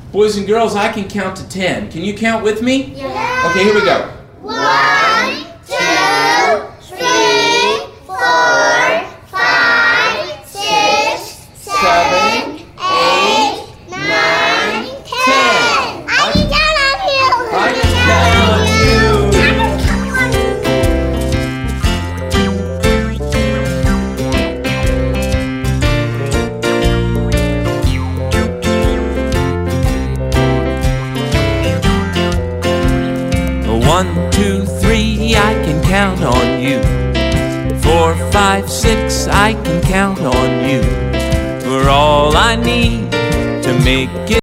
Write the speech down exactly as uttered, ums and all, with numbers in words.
Boys and girls, I can count to ten. Can you count with me? Yeah. Okay, here we go. One, two, three, four, five, six, seven, eight, nine, ten. I can count on you. I can count on you. One, two, three, I can count on you. Four, five, six, I can count on you. For all I need to make it.